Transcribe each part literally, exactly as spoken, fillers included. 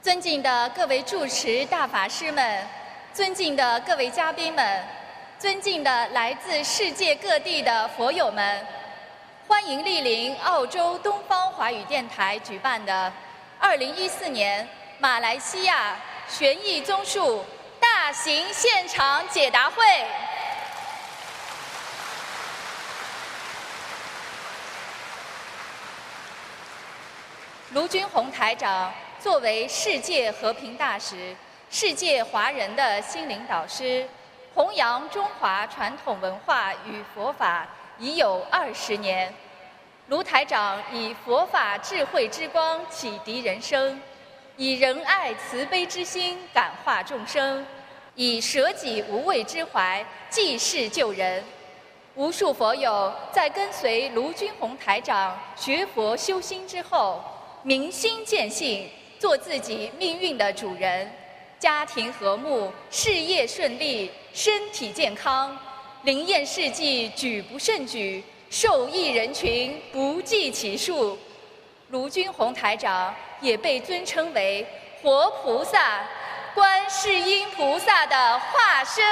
尊敬的各位住持大法师们，尊敬的各位嘉宾们，尊敬的来自世界各地的佛友们，欢迎莅临澳洲东方华语电台举办的二零一四年马来西亚悬疑综述大型现场解答会。卢军宏台长作为世界和平大使、世界华人的心灵导师，弘扬中华传统文化与佛法已有二十年。卢台长以佛法智慧之光启迪人生，以仁爱慈悲之心感化众生，以舍己无畏之怀济世救人。无数佛友在跟随卢军宏台长学佛修心之后，明心见性，做自己命运的主人，家庭和睦，事业顺利，身体健康，灵验事迹举不胜举，受益人群不计其数。卢军宏台长也被尊称为活菩萨、观世音菩萨的化身。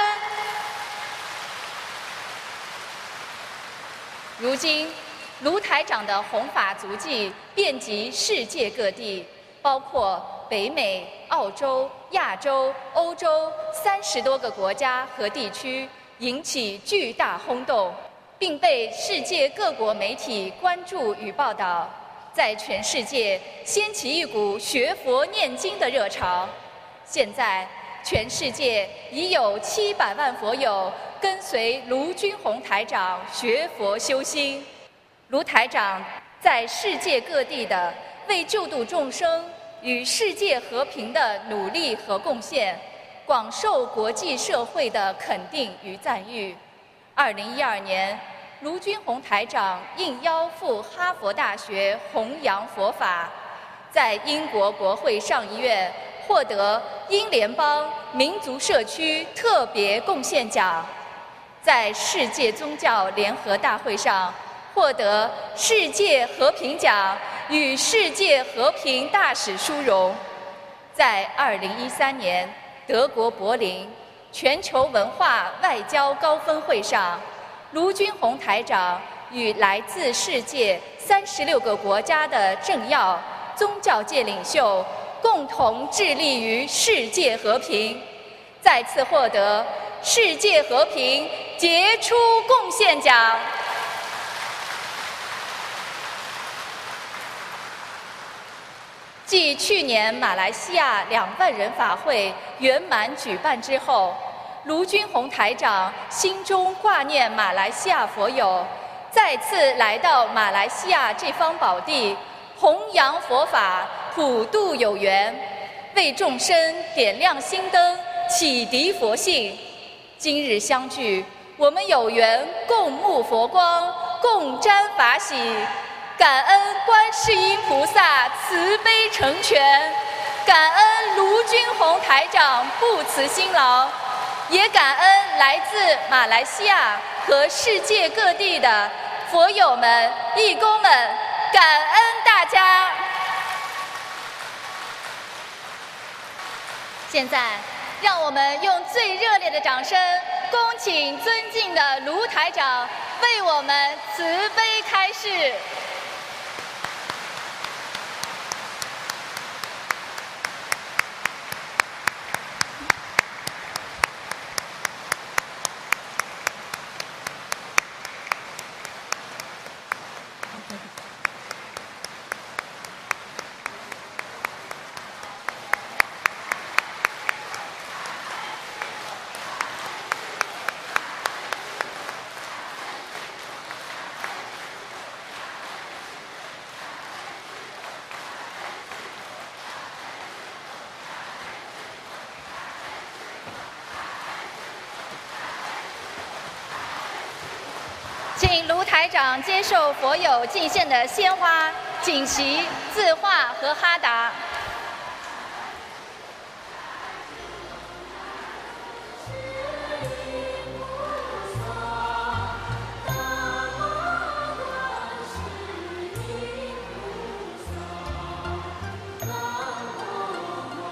如今卢台长的弘法足迹遍及世界各地，包括北美、澳洲、亚洲、欧洲三十多个国家和地区，引起巨大轰动，并被世界各国媒体关注与报道，在全世界掀起一股学佛念经的热潮。现在，全世界已有七百万佛友跟随卢军宏台长学佛修心。卢台长在世界各地的为救度众生与世界和平的努力和贡献，广受国际社会的肯定与赞誉。二零一二年，卢军宏台长应邀赴哈佛大学弘扬佛法，在英国国会上议院获得英联邦民族社区特别贡献奖，在世界宗教联合大会上获得世界和平奖与世界和平大使殊荣。在二零一三年德国柏林全球文化外交高峰会上，卢军宏台长与来自世界三十六个国家的政要、宗教界领袖共同致力于世界和平，再次获得世界和平杰出贡献奖。继去年马来西亚两万人法会圆满举办之后，卢军宏台长心中挂念马来西亚佛友，再次来到马来西亚这方宝地，弘扬佛法，普度有缘，为众生点亮心灯，启迪佛性。今日相聚，我们有缘共沐佛光，共沾法喜。感恩观世音菩萨慈悲成全，感恩卢军宏台长不辞辛劳，也感恩来自马来西亚和世界各地的佛友们、义工们，感恩大家。现在，让我们用最热烈的掌声，恭请尊敬的卢台长为我们慈悲开示。请卢台长接受佛友敬献的鲜花、锦旗、字画和哈达。 南无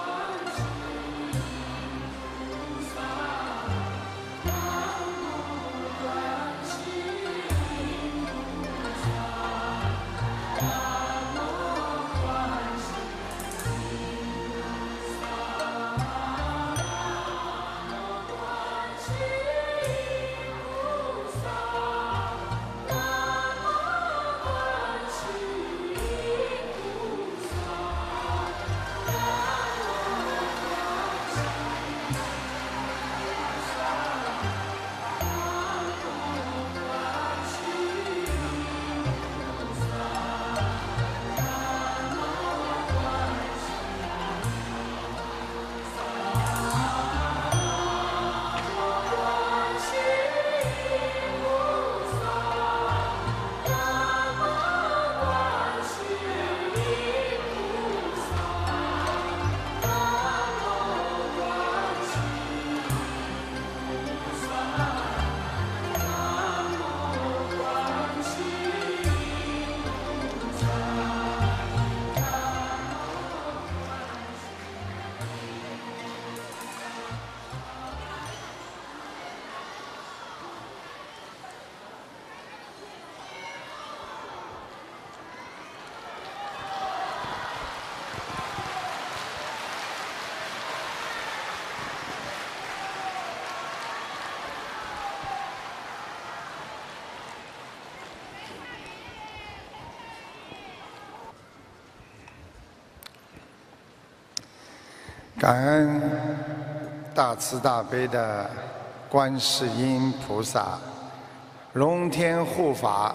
感恩大慈大悲的观世音菩萨，龙天护法，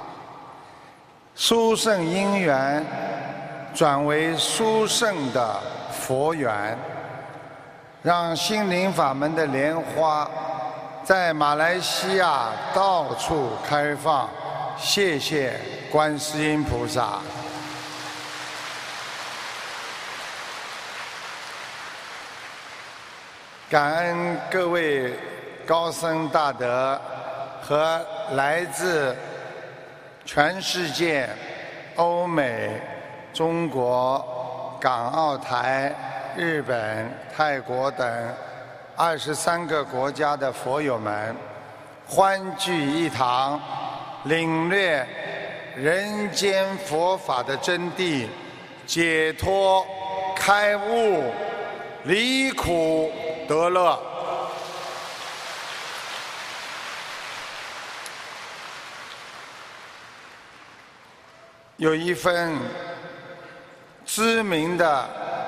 殊胜因缘转为殊胜的佛缘，让心灵法门的莲花在马来西亚到处开放。谢谢观世音菩萨。感恩各位高僧大德和来自全世界、欧美、中国、港澳台、日本、泰国等二十三个国家的佛友们，欢聚一堂，领略人间佛法的真谛，解脱开悟，离苦得乐。有一份知名的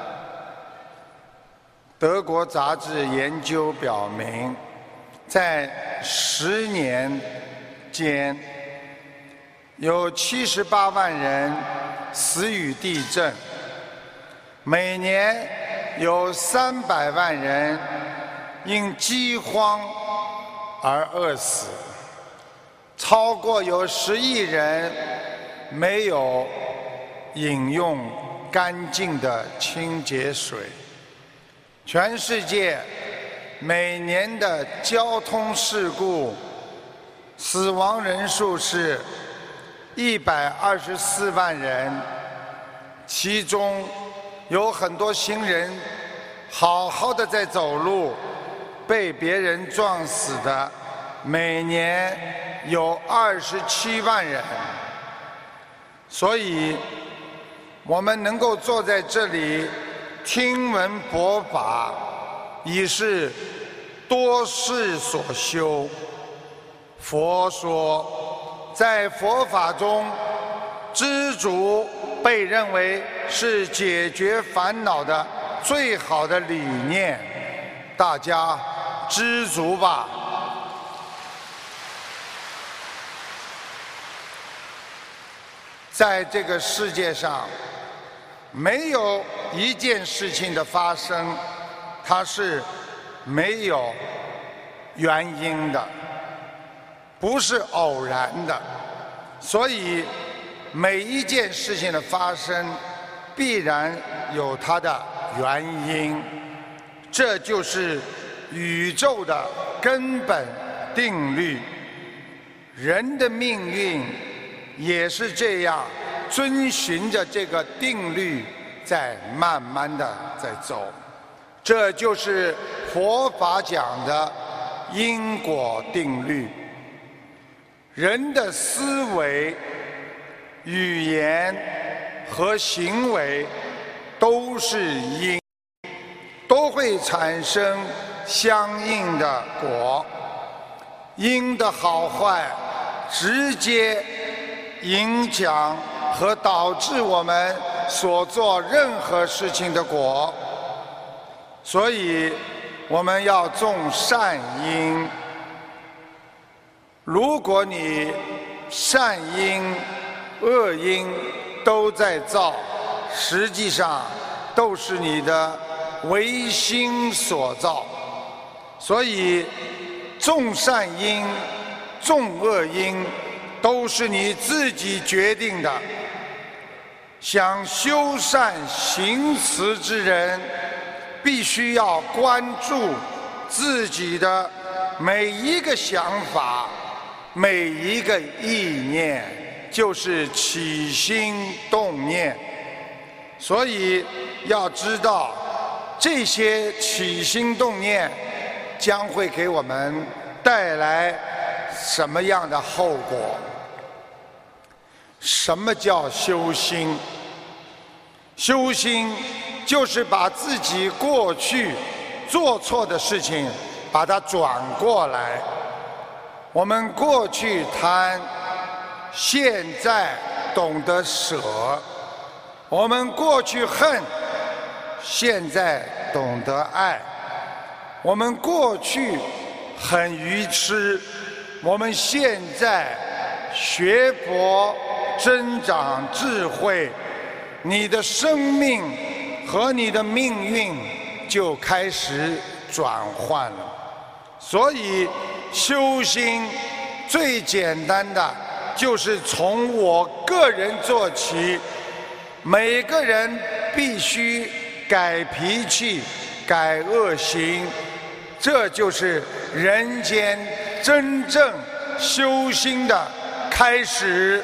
德国杂志研究表明，在十年间，有七十八万人死于地震，每年有三百万人因饥荒而饿死，超过有十亿人没有饮用干净的清洁水。全世界每年的交通事故死亡人数是一百二十四万人，其中有很多行人好好的在走路，被别人撞死的每年有二十七万人。所以我们能够坐在这里听闻佛法，已是多事所修。佛说，在佛法中，知足被认为是解决烦恼的最好的理念。大家知足吧。在这个世界上，没有一件事情的发生，它是没有原因的，不是偶然的。所以每一件事情的发生，必然有它的原因，这就是宇宙的根本定律。人的命运也是这样，遵循着这个定律在慢慢的在走。这就是佛法讲的因果定律。人的思维、语言和行为都是因，都会产生相应的果。因的好坏直接影响和导致我们所做任何事情的果。所以我们要种善因。如果你善因、恶因都在造，实际上都是你的唯心所造。所以种善因、种恶因都是你自己决定的。想修善行慈之人，必须要关注自己的每一个想法、每一个意念，就是起心动念。所以要知道，这些起心动念将会给我们带来什么样的后果？什么叫修心？修心就是把自己过去做错的事情，把它转过来。我们过去贪，现在懂得舍；我们过去恨，现在懂得爱。我们过去很愚痴，我们现在学佛增长智慧，你的生命和你的命运就开始转换了。所以修心最简单的就是从我个人做起，每个人必须改脾气、改恶行，这就是人间真正修心的开始。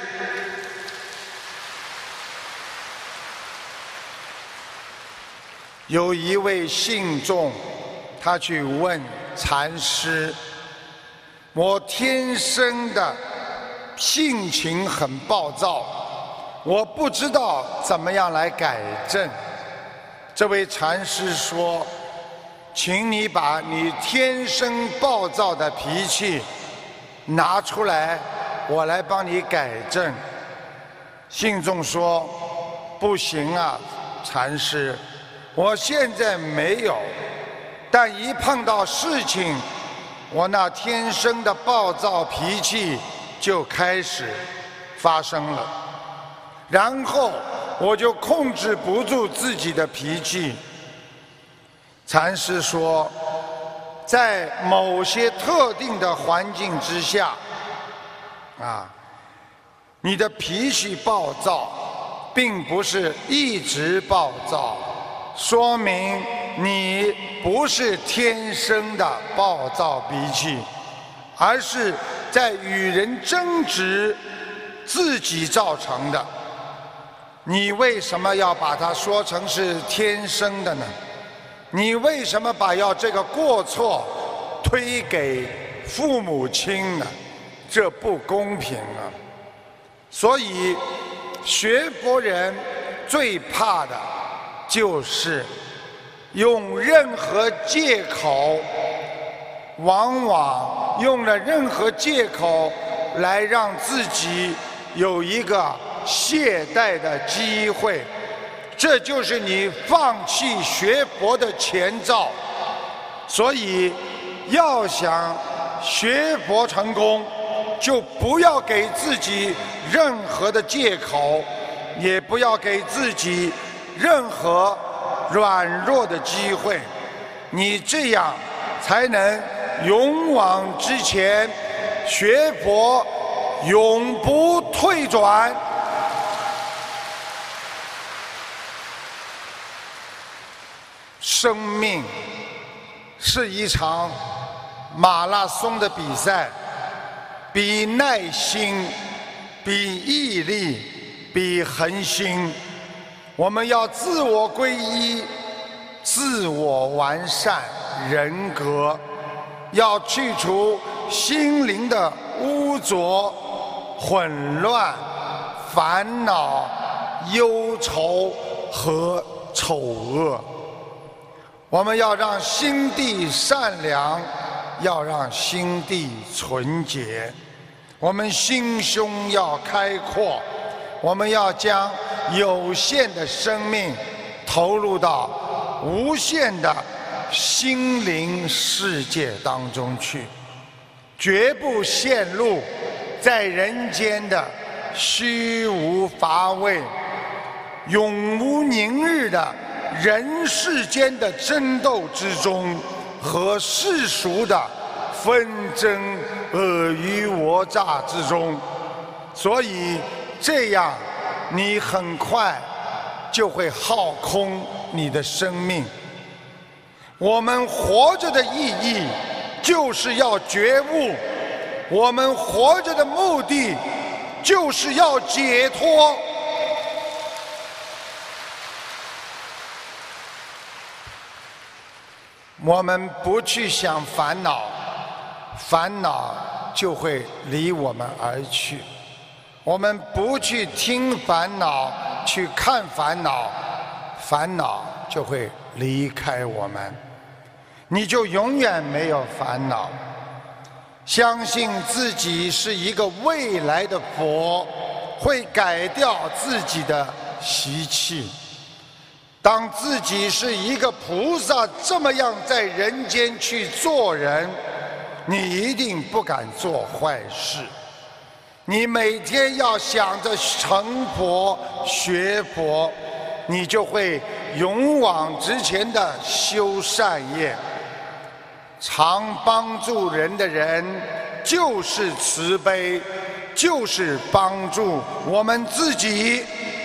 有一位信众，他去问禅师：我天生的性情很暴躁，我不知道怎么样来改正。这位禅师说：请你把你天生暴躁的脾气拿出来，我来帮你改正。信众说：不行啊，禅师，我现在没有，但一碰到事情，我那天生的暴躁脾气就开始发生了，然后我就控制不住自己的脾气。禅师说，在某些特定的环境之下，啊，你的脾气暴躁，并不是一直暴躁，说明你不是天生的暴躁脾气，而是在与人争执自己造成的。你为什么要把它说成是天生的呢？你为什么把要这个过错推给父母亲呢？这不公平啊！所以学佛人最怕的就是用任何借口，往往用了任何借口来让自己有一个懈怠的机会，这就是你放弃学佛的前兆。所以要想学佛成功，就不要给自己任何的借口，也不要给自己任何软弱的机会，你这样才能勇往直前，学佛永不退转。生命是一场马拉松的比赛，比耐心，比毅力，比恒心。我们要自我皈依，自我完善人格，要去除心灵的污浊、混乱、烦恼、忧愁和丑恶。我们要让心地善良，要让心地纯洁。我们心胸要开阔，我们要将有限的生命投入到无限的心灵世界当中去，绝不陷入在人间的虚无乏味、永无宁日的人世间的争斗之中和世俗的纷争尔虞我诈之中。所以这样你很快就会耗空你的生命。我们活着的意义就是要觉悟，我们活着的目的就是要解脱。我们不去想烦恼，烦恼就会离我们而去；我们不去听烦恼，去看烦恼，烦恼就会离开我们，你就永远没有烦恼。相信自己是一个未来的佛，会改掉自己的习气。 当自己是一个菩萨，这么样在人间去做人，你一定不敢做坏事。你每天要想着成佛学佛，你就会勇往直前的修善业。常帮助人的人就是慈悲，就是帮助我们自己。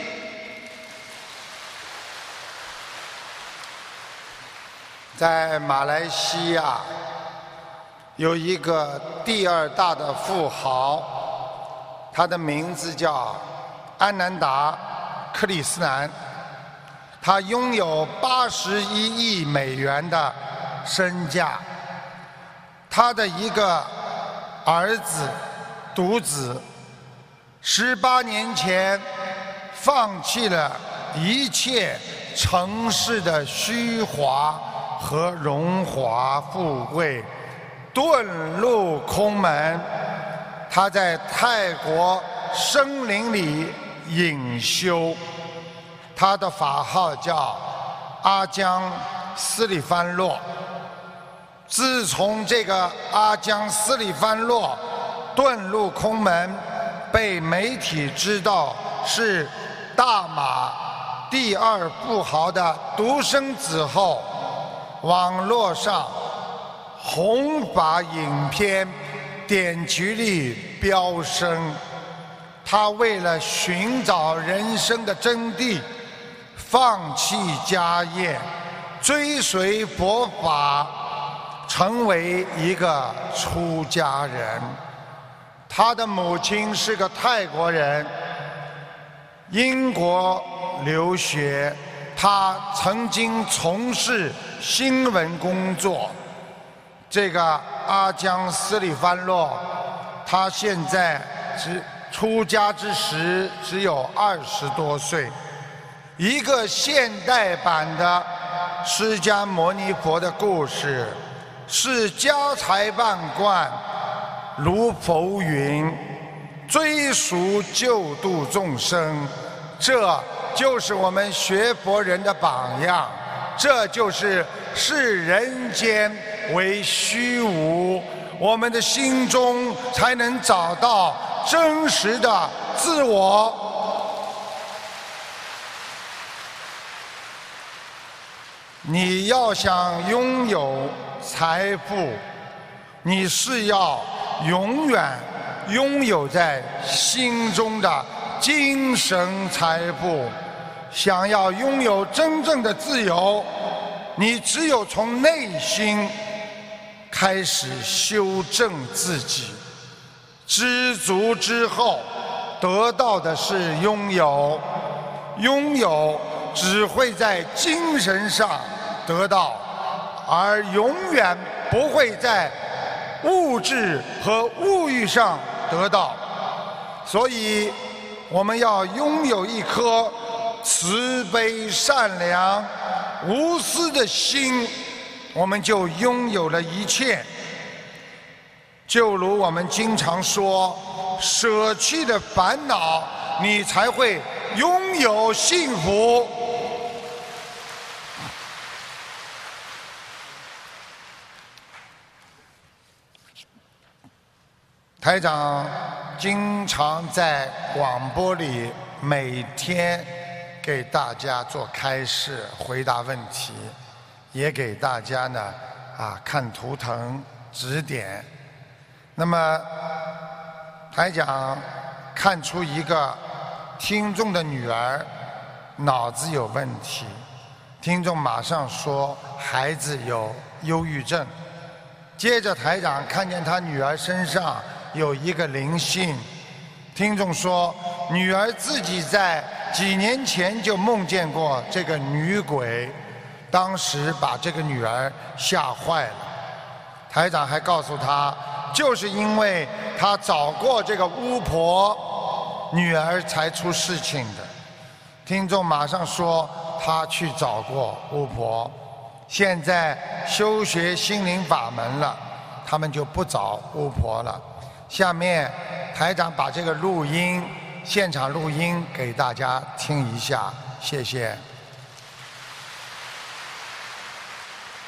在马来西亚有一个第二大的富豪，他的名字叫安南达·克里斯南，他拥有八十一亿美元的身价。他的一个儿子，独子，十八年前放弃了一切尘世的虚华和荣华富贵，遁入空门。他在泰国森林里隐修，他的法号叫阿姜斯里番洛。自从这个阿姜斯里番洛遁入空门，被媒体知道是大马第二富豪的独生子后，网络上弘法影片点击率飙升。他为了寻找人生的真谛，放弃家业，追随佛法，成为一个出家人。他的母亲是个泰国人，英国留学，他曾经从事新闻工作。这个阿姜斯里番洛，他现在只出家之时只有二十多岁。一个现代版的释迦牟尼佛的故事，是家财万贯如浮云，追赎救度众生，这就是我们学佛人的榜样。这就是视人间为虚无，我们的心中才能找到真实的自我。你要想拥有财富，你是要永远拥有在心中的精神财富。想要拥有真正的自由，你只有从内心开始修正自己。知足之后，得到的是拥有。拥有只会在精神上得到，而永远不会在物质和物欲上得到。所以我们要拥有一颗慈悲善良无私的心，我们就拥有了一切。就如我们经常说，舍弃了烦恼，你才会拥有幸福。台长经常在广播里每天给大家做开示，回答问题，也给大家呢啊看图腾指点。那么台长看出一个听众的女儿脑子有问题，听众马上说孩子有忧郁症。接着台长看见他女儿身上有一个灵性，听众说女儿自己在几年前就梦见过这个女鬼，当时把这个女儿吓坏了。台长还告诉他，就是因为他找过这个巫婆，女儿才出事情的。听众马上说他去找过巫婆，现在修学心灵法门了，他们就不找巫婆了。下面台长把这个录音现场录音给大家听一下，谢谢。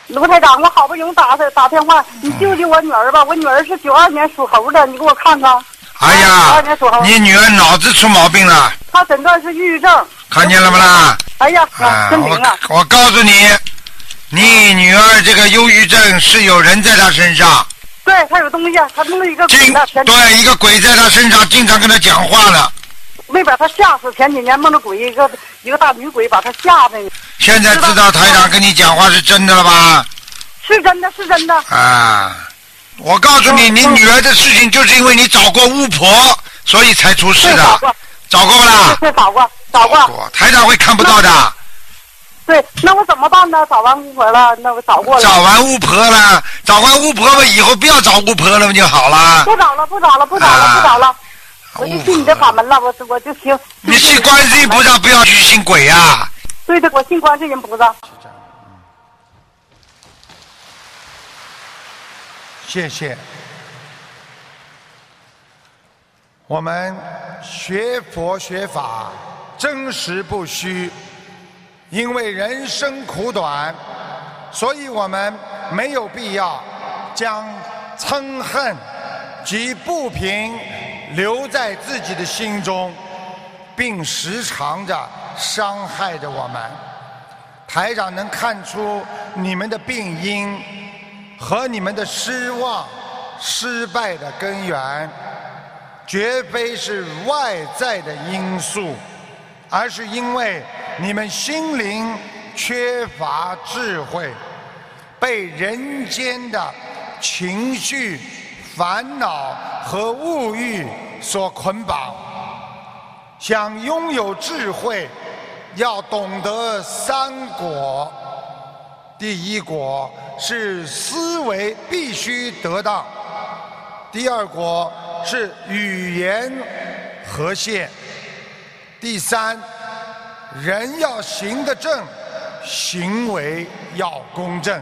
卢台长，我好不容易打打电话，你救救我女儿吧！我女儿是九二年属猴的，你给我看看。 哎呀，你女儿脑子出毛病了。 她诊断是抑郁症。 看见了不啦？ 哎呀， 啊， 真灵啊！ 我我告诉你，你女儿这个忧郁症是有人在她身上。 对，她有东西，她弄了一个鬼的。 对，一个鬼在她身上，经常跟她讲话了。 没把她吓死，前几年梦着鬼，一个一个大女鬼把她吓的。 现在知道台长跟你讲话是真的了吧？ 是真的，是真的。 啊，我告诉你，你女儿的事情就是因为你找过巫婆，所以才出事的。 找过。 找过不啦？ 对，找过，找过。 台长会看不到的。 对，那我怎么办呢？找完巫婆了，那我找过了。 找完巫婆了，找完巫婆了，以后不要找巫婆了，不就好了？ 不找了，不找了，不找了，啊、不找了。我就信你的法门了，我我就行。 你信观世音菩萨，不要去信鬼呀、啊。 对的，我信观世音菩萨。 谢谢。我们学佛学法，真实不虚。因为人生苦短，所以我们没有必要将嗔恨及不平留在自己的心中，并时常着伤害着我们。台长能看出你们的病因和你们的失望、失败的根源，绝非是外在的因素，而是因为你们心灵缺乏智慧，被人间的情绪、烦恼和物欲所捆绑。想拥有智慧，要懂得三果。第一果是思维必须得当，第二果是语言和谐，第三，人要行得正，行为要公正。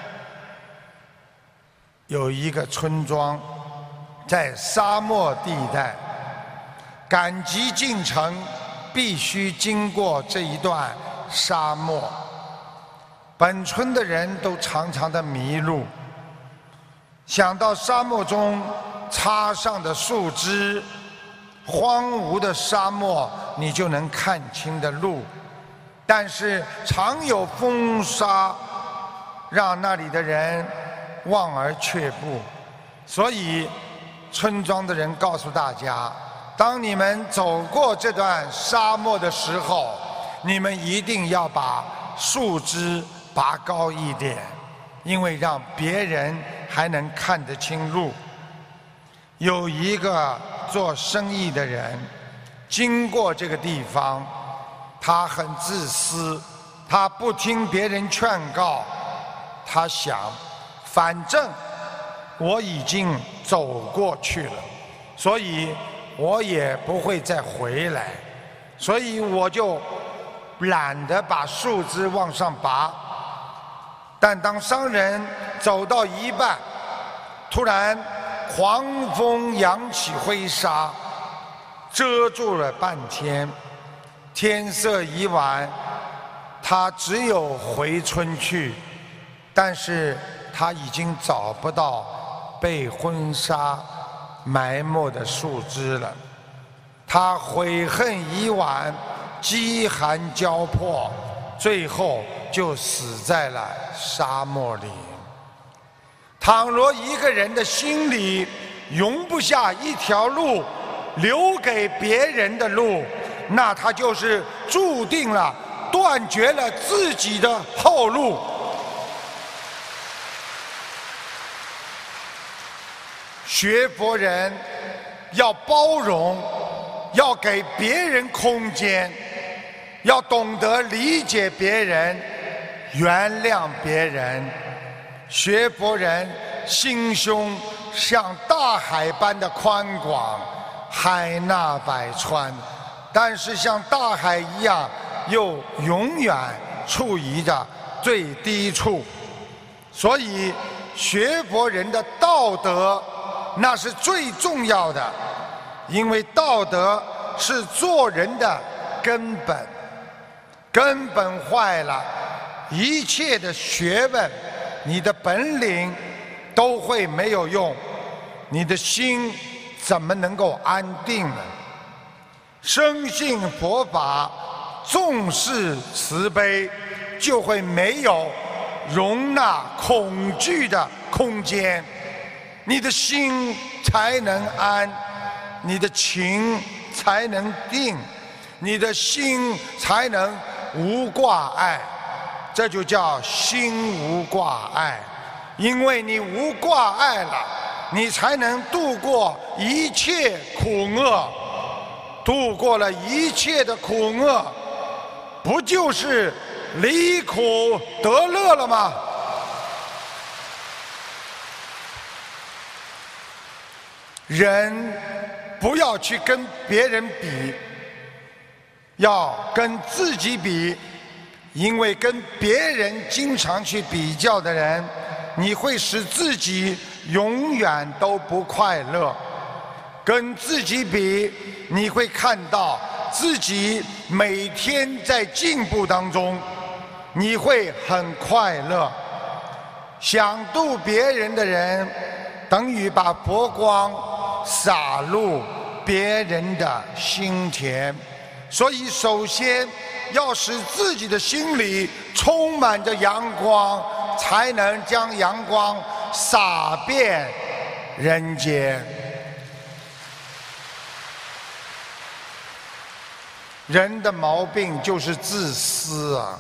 有一个村庄在沙漠地带，赶集进城必须经过这一段沙漠。本村的人都常常的迷路，想到沙漠中插上的树枝，荒芜的沙漠你就能看清的路，但是常有风沙让那里的人望而却步。所以村庄的人告诉大家，当你们走过这段沙漠的时候，你们一定要把树枝拔高一点，因为让别人还能看得清路。有一个做生意的人经过这个地方，他很自私，他不听别人劝告，他想反正我已经走过去了，所以我也不会再回来，所以我就懒得把树枝往上拔。但当商人走到一半，突然狂风扬起灰沙，遮住了半天，天色已晚，他只有回村去，但是他已经找不到被婚纱埋没的树枝了。他悔恨已晚，饥寒交迫，最后就死在了沙漠里。倘若一个人的心里容不下一条路留给别人的路，那他就是注定了断绝了自己的后路。学佛人要包容，要给别人空间，要懂得理解别人，原谅别人。学佛人心胸像大海般的宽广，海纳百川，但是像大海一样又永远处于着最低处。所以学佛人的道德那是最重要的，因为道德是做人的根本，根本坏了，一切的学问你的本领都会没有用，你的心怎么能够安定呢？深信佛法，重视慈悲，就会没有容纳恐惧的空间，你的心才能安，你的情才能定，你的心才能无挂碍，这就叫心无挂碍。因为你无挂碍了，你才能度过一切苦厄，度过了一切的苦厄，不就是离苦得乐了吗？人不要去跟别人比，要跟自己比，因为跟别人经常去比较的人，你会使自己永远都不快乐。跟自己比，你会看到自己每天在进步当中，你会很快乐。想度别人的人，等于把佛光洒入别人的心田。所以首先要使自己的心里充满着阳光，才能将阳光洒遍人间。人的毛病就是自私啊！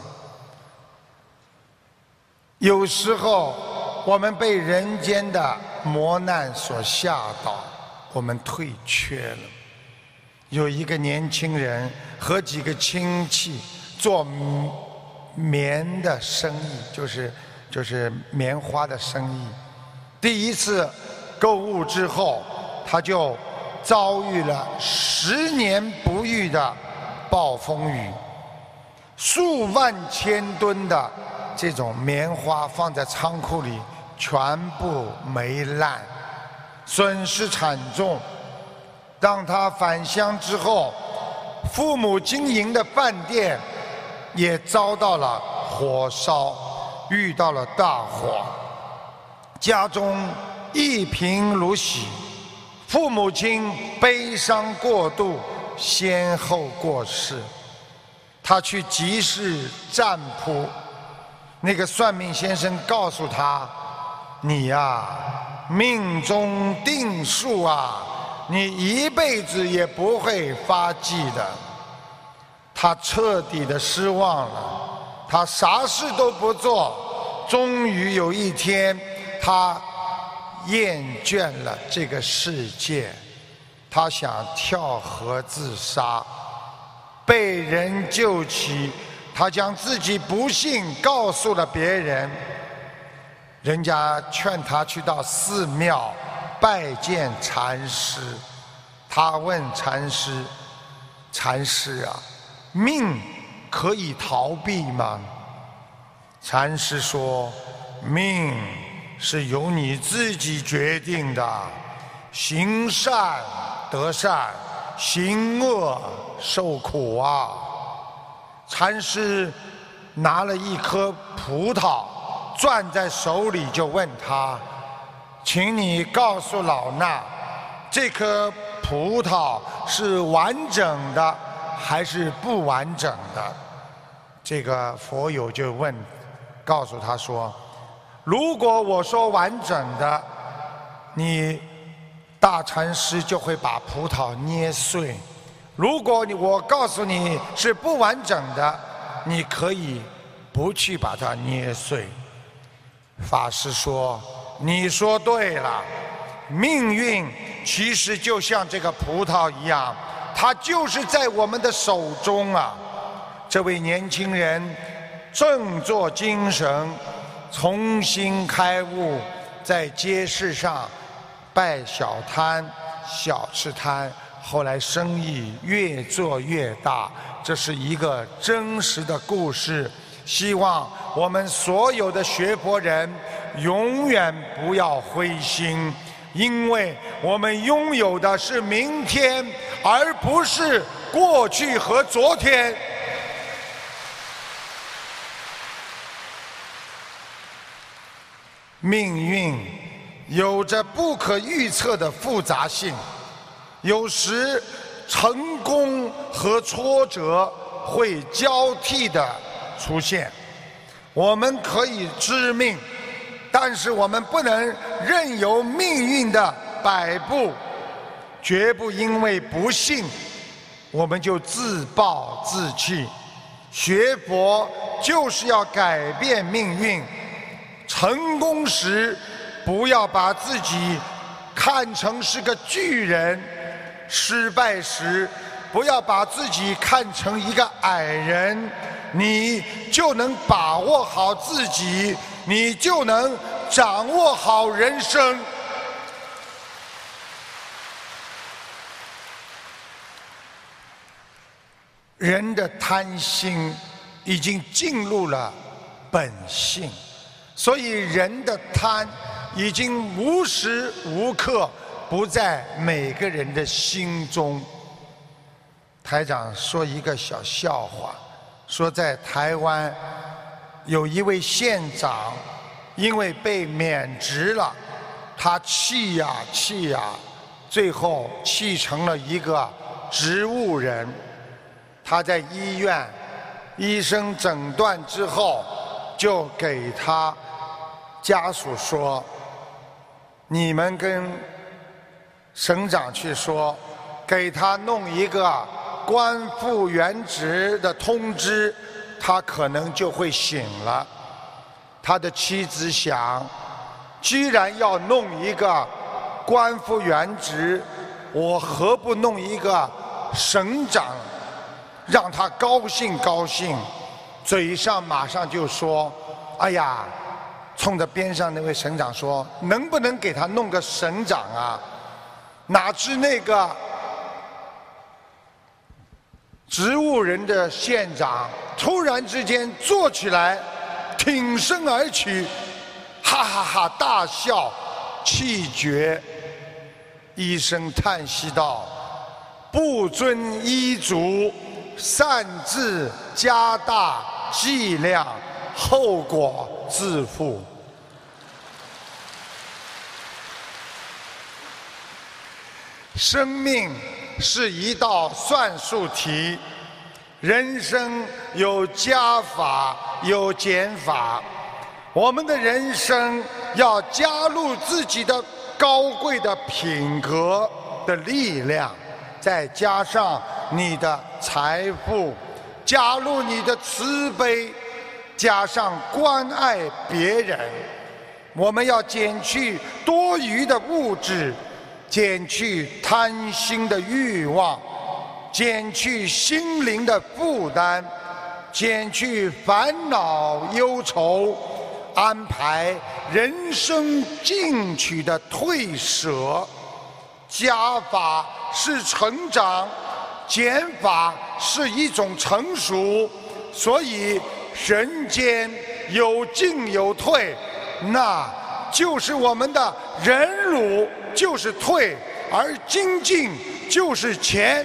有时候我们被人间的磨难所吓倒，我们退却了。有一个年轻人和几个亲戚做棉的生意，就是就是棉花的生意。第一次购物之后，他就遭遇了十年不遇的暴风雨，数万千吨的这种棉花放在仓库里全部霉烂，损失惨重。当他返乡之后，父母经营的饭店也遭到了火烧，遇到了大火，家中一贫如洗，父母亲悲伤过度，先后过世。他去集市占卜，那个算命先生告诉他：你呀、啊，命中定数啊，你一辈子也不会发迹的。他彻底的失望了，他啥事都不做，终于有一天，他厌倦了这个世界，他想跳河自杀，被人救起，他将自己不幸告诉了别人，人家劝他去到寺庙拜见禅师。他问禅师：禅师啊，命可以逃避吗？禅师说：命是由你自己决定的，行善得善，行恶受苦啊。禅师拿了一颗葡萄攥在手里，就问他：请你告诉老衲，这颗葡萄是完整的还是不完整的？这个佛友就问，告诉他说：如果我说完整的，你大禅师就会把葡萄捏碎；如果你我告诉你是不完整的，你可以不去把它捏碎。法师说：你说对了，命运其实就像这个葡萄一样，它就是在我们的手中啊。这位年轻人振作精神，重新开悟，在街市上摆小摊、小吃摊，后来生意越做越大。这是一个真实的故事，希望我们所有的学佛人永远不要灰心，因为我们拥有的是明天，而不是过去和昨天。 命运有着不可预测的复杂性，有时成功和挫折会交替的出现。我们可以知命，但是我们不能任由命运的摆布，绝不因为不幸我们就自暴自弃。学佛就是要改变命运，成功时不要把自己看成是个巨人，失败时不要把自己看成一个矮人，你就能把握好自己，你就能掌握好人生。人的贪心已经进入了本性，所以人的贪已经无时无刻不在每个人的心中。台长说一个小笑话，说在台湾有一位县长，因为被免职了，他气呀气呀，最后气成了一个植物人。他在医院，医生诊断之后，就给他家属说：“你们跟省长去说，给他弄一个官复原职的通知，他可能就会醒了。”他的妻子想，既然要弄一个官复原职，我何不弄一个省长，让他高兴高兴。嘴上马上就说：“哎呀！”冲着边上那位省长说：“能不能给他弄个省长啊？”哪知那个植物人的县长突然之间坐起来，挺身而起，哈哈哈大笑，气绝。医生叹息道：“不遵医嘱，擅自加大剂量，后果自负。”生命是一道算术题，人生有加法有减法，我们的人生要加入自己的高贵的品格的力量，再加上你的财富，加入你的慈悲，加上关爱别人。我们要减去多余的物质，减去贪心的欲望，减去心灵的负担，减去烦恼忧愁，安排人生进取的退舍。加法是成长，减法是一种成熟，所以人间有进有退，那就是我们的忍辱就是退，而精进就是前。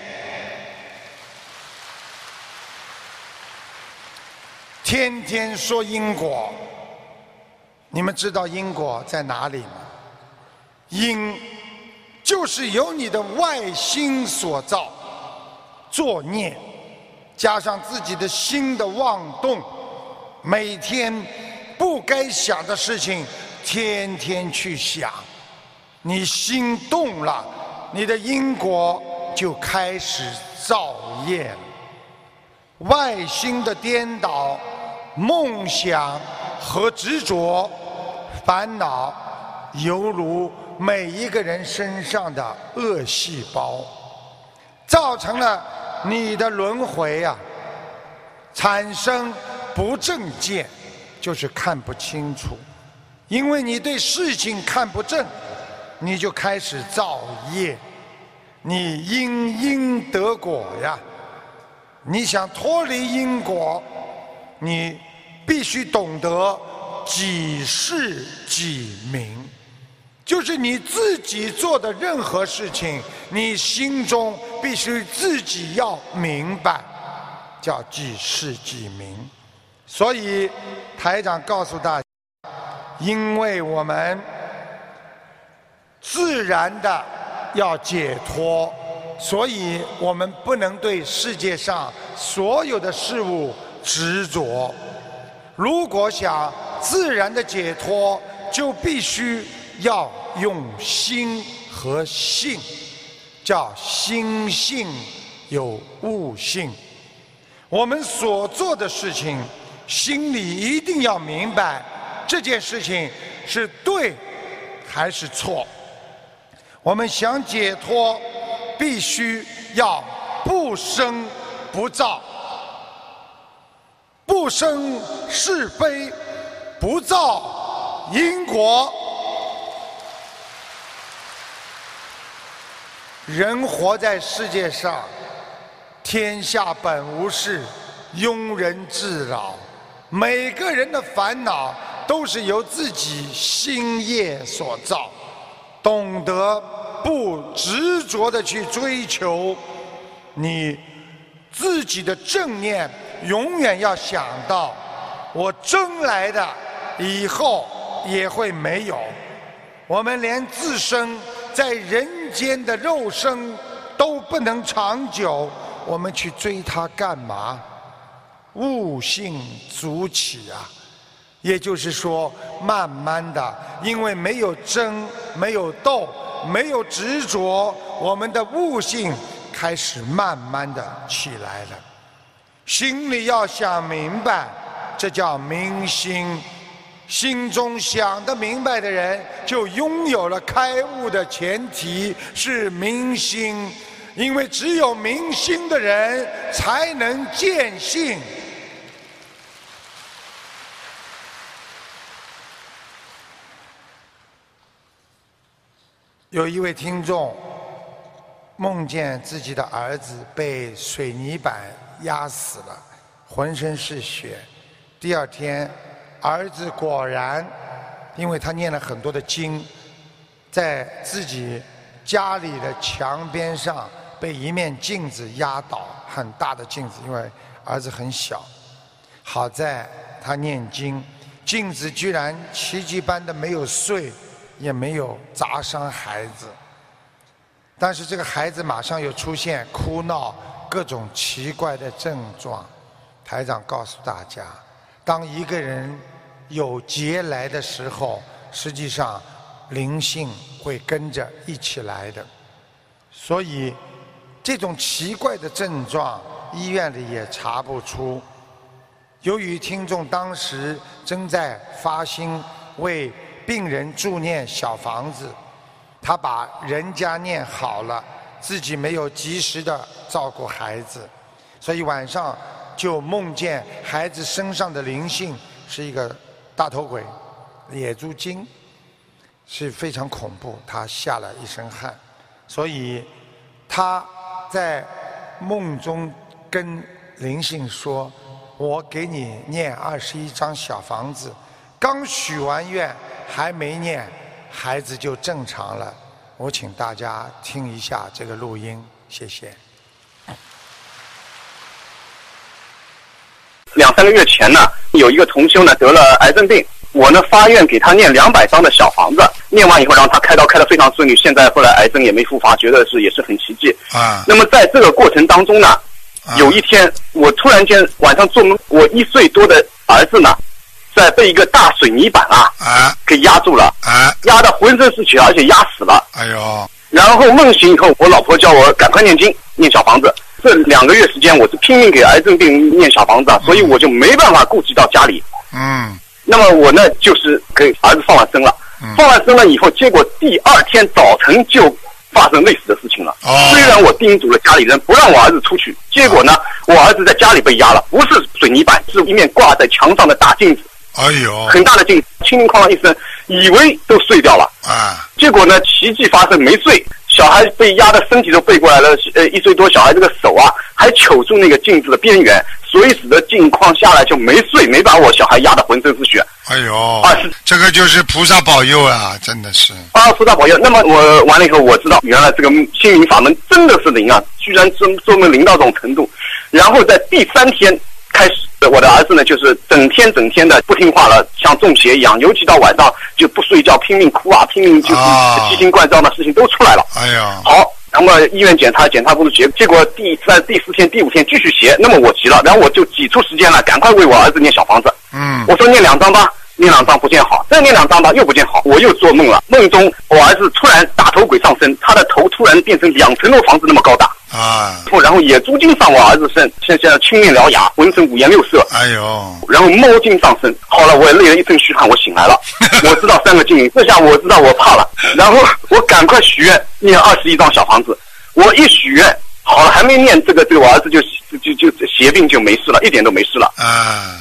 天天说因果，你们知道因果在哪里吗？因就是由你的外心所造，作孽加上自己的心的妄动，每天不该想的事情天天去想，你心动了，你的因果就开始造业了。外心的颠倒，梦想和执着，烦恼犹如每一个人身上的恶细胞，造成了你的轮回啊，产生不正见，就是看不清楚。因为你对事情看不正，你就开始造业，你因因得果呀。你想脱离因果，你必须懂得己事己明，就是你自己做的任何事情，你心中必须自己要明白，叫己事己明。所以台长告诉大家， 因为我们自然的要解脱，所以我们不能对世界上所有的事物执着。如果想自然的解脱，就必须要用心和性，叫心性有悟性。我们所做的事情，心里一定要明白这件事情是对还是错。我们想解脱，必须要不生不造，不生是非，不造因果。人活在世界上，天下本无事，庸人自扰。每个人的烦恼都是由自己心业所造，懂得不执着地去追求你自己的正念，永远要想到我争来的以后也会没有。我们连自身在人间的肉身都不能长久，我们去追它干嘛？悟性足起啊！也就是说，慢慢的，因为没有争，没有斗，没有执着，我们的悟性开始慢慢的起来了。心里要想明白，这叫明心。心中想得明白的人，就拥有了开悟的前提是明心。因为只有明心的人，才能见性。有一位听众梦见自己的儿子被水泥板压死了，浑身是血。第二天，儿子果然，因为他念了很多的经，在自己家里的墙边上被一面镜子压倒，很大的镜子，因为儿子很小。好在他念经，镜子居然奇迹般的没有碎，也没有砸伤孩子。但是这个孩子马上又出现哭闹各种奇怪的症状。台长告诉大家，当一个人有劫来的时候，实际上灵性会跟着一起来的。所以这种奇怪的症状医院里也查不出。由于听众当时正在发心为病人助念小房子，他把人家念好了，自己没有及时的照顾孩子，所以晚上就梦见孩子身上的灵性是一个大头鬼，野猪精，是非常恐怖，他吓了一身汗。所以他在梦中跟灵性说，我给你念二十一张小房子，刚许完愿还没念，孩子就正常了。我请大家听一下这个录音，谢谢。 两三个月前呢，有一个同修呢得了癌症病，我呢发愿给他念两百张的小房子，念完以后让他开刀开得非常顺利，现在后来癌症也没复发，觉得是也是很奇迹啊。那么在这个过程当中呢，啊、有一天我突然间晚上做梦，我一岁多的儿子呢，在被一个大水泥板啊啊给压住了啊，压得浑身是血，而且压死了。哎呦！然后梦醒以后，我老婆叫我赶快念经，念小房子。这两个月时间，我是拼命给癌症病念小房子，所以我就没办法顾及到家里。嗯。那么我呢，就是给儿子放完生了。嗯。放完生了以后，结果第二天早晨就发生类似的事情了。哦。虽然我叮嘱了家里人不让我儿子出去，结果呢，我儿子在家里被压了，不是水泥板，是一面挂在墙上的大镜子。哎呦！很大的镜子，轻哐啷一声，以为都碎掉了。啊。结果呢，奇迹发生，没碎。小孩被压的身体都背过来了，呃，一岁多小孩这个手啊还揪住那个镜子的边缘，所以使得镜框下来就没碎，没把我小孩压得浑身是血。哎呦，啊，是这个就是菩萨保佑啊，真的是啊，菩萨保佑。那么我完了以后，我知道原来这个心灵法门真的是灵啊，居然做做梦灵到这种程度。然后在第三天开始我的儿子呢，就是整天整天的不听话了，像中邪一样，尤其到晚上就不睡觉，拼命哭啊，拼命就是奇形怪状的事情都出来了。 哎呀， 好。那么医院检查检查不出结，结果第三、第四天、第五天继续邪，那么我急了，然后我就挤出时间来，赶快为我儿子念小房子。 嗯， 我说念两张吧，念两张不见好，再念两张吧又不见好，我又做梦了，梦中我儿子突然大头鬼上身，他的头突然变成两层楼房子那么高大。 啊， 然后野猪精上我儿子身，现在青面獠牙，浑身五颜六色。 哎呦， 然后猫精上身，好了，我也累了一身虚汗，我醒来了。我知道三个精灵，这下我知道我怕了。然后我赶快许愿，念二十一张小房子。我一许愿，好了，还没念这个，这个我儿子就就就就邪病就没事了，一点都没事了。 啊。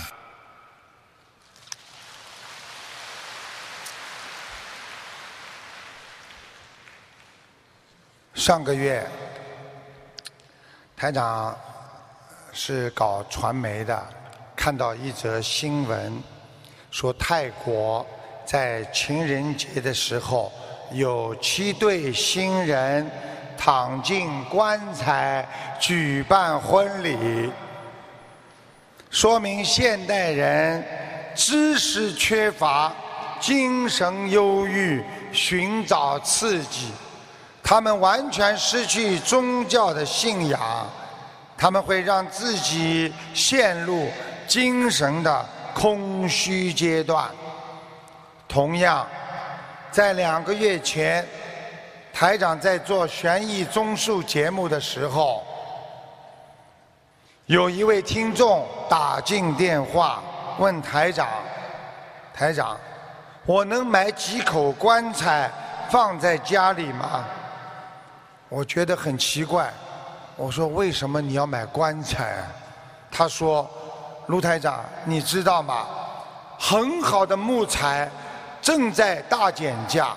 上个月，台长是搞传媒的，看到一则新闻，说泰国在情人节的时候，有七对新人躺进棺材举办婚礼，说明现代人知识缺乏，精神忧郁，寻找刺激。他们完全失去宗教的信仰，他们会让自己陷入精神的空虚阶段。同样，在两个月前，台长在做悬疑综述节目的时候，有一位听众打进电话问台长：“台长，我能买几口棺材放在家里吗？”我觉得很奇怪，我说为什么你要买棺材？他说：“卢台长，你知道吗？很好的木材正在大减价。”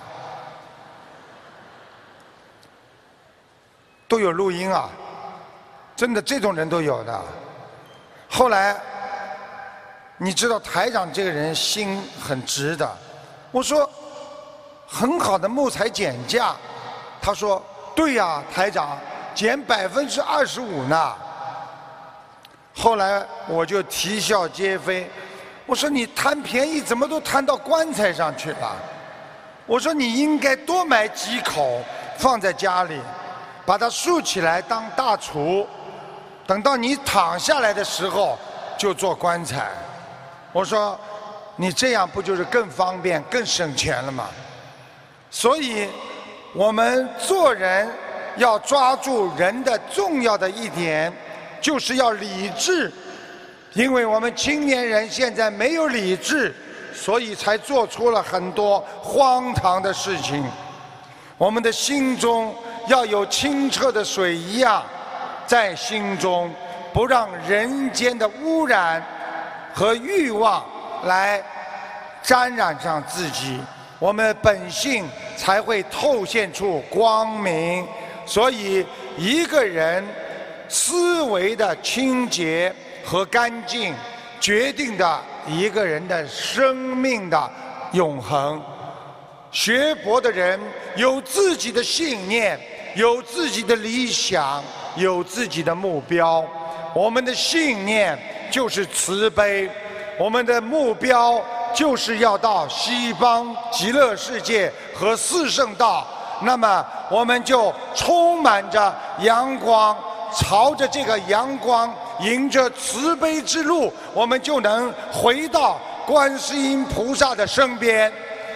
都有录音啊，真的这种人都有的。后来，你知道台长这个人心很直的，我说很好的木材减价，他说。对呀、啊，台长，减百分之二十五呢。后来我就啼笑皆非，我说你贪便宜怎么都贪到棺材上去了？我说你应该多买几口放在家里，把它竖起来当大厨，等到你躺下来的时候就做棺材。我说你这样不就是更方便、更省钱了吗？所以。我们做人要抓住人的重要的一点，就是要理智，因为我们青年人现在没有理智，所以才做出了很多荒唐的事情。我们的心中要有清澈的水一样，在心中不让人间的污染和欲望来沾染上自己。我们本性才会透现出光明，所以一个人思维的清洁和干净，决定的一个人的生命的永恒。学佛的人有自己的信念，有自己的理想，有自己的目标。我们的信念就是慈悲，我们的目标就是要到西方极乐世界和四圣道，那么我们就充满着阳光，朝着这个阳光，迎着慈悲之路，我们就能回到观世音菩萨的身边。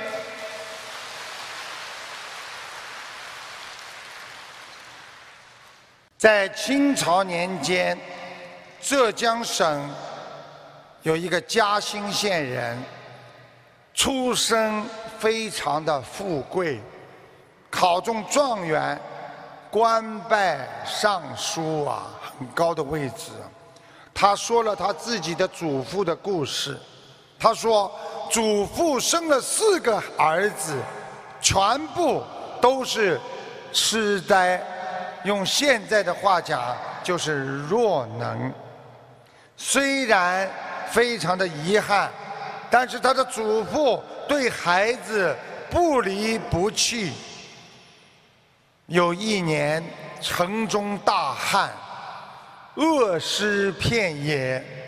在清朝年间，浙江省有一个嘉兴县人，出身非常的富贵，考中状元，官拜尚书啊，很高的位置。他说了他自己的祖父的故事。他说，祖父生了四个儿子，全部都是痴呆，用现在的话讲就是弱能。虽然非常的遗憾，但是他的祖父对孩子不离不弃。有一年城中大旱，恶尸遍野，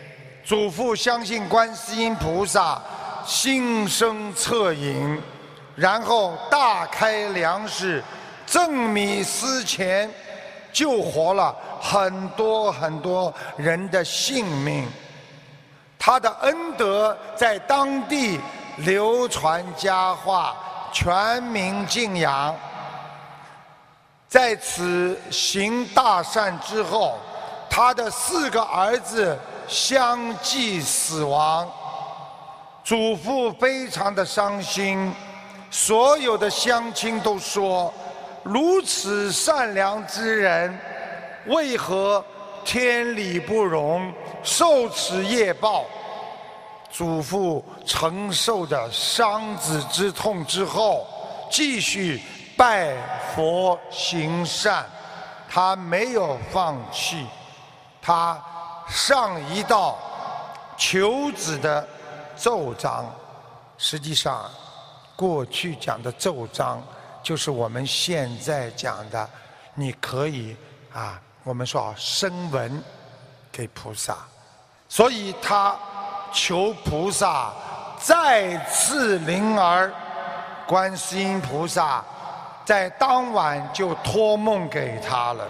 祖父相信观世音菩萨，心生恻隐，然后大开粮食，赠米施钱，救活了很多很多人的性命。他的恩德在当地流传佳话，全民敬仰。在此行大善之后，他的四个儿子相继死亡，祖父非常的伤心。所有的乡亲都说，如此善良之人，为何天理不容，受此业报？祖父承受着伤子之痛之后，继续拜佛行善，他没有放弃，他上一道求子的咒章。实际上过去讲的咒章就是我们现在讲的，你可以啊，我们说声闻给菩萨，所以他求菩萨再次灵儿。观世音菩萨在当晚就托梦给他了，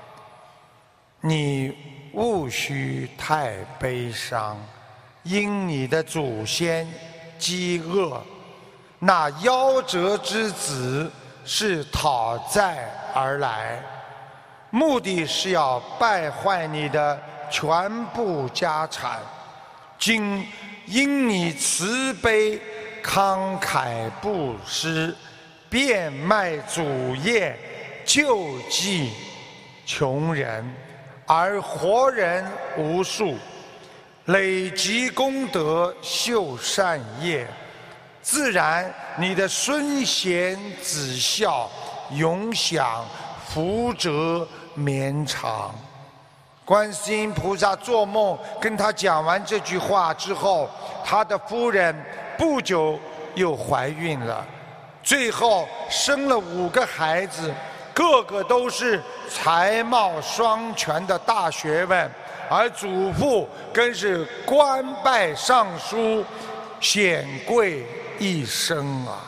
你勿须太悲伤，因你的祖先饥饿，那夭折之子是讨债而来，目的是要败坏你的全部家产。今因你慈悲慷慨布施，变卖祖业，救济穷人，而活人无数，累积功德，修善业，自然你的孙贤子孝永享福泽绵长。观世音菩萨做梦跟他讲完这句话之后，他的夫人不久又怀孕了，最后生了五个孩子，个个都是才貌双全的大学问，而祖父更是官拜尚书，显贵一生啊！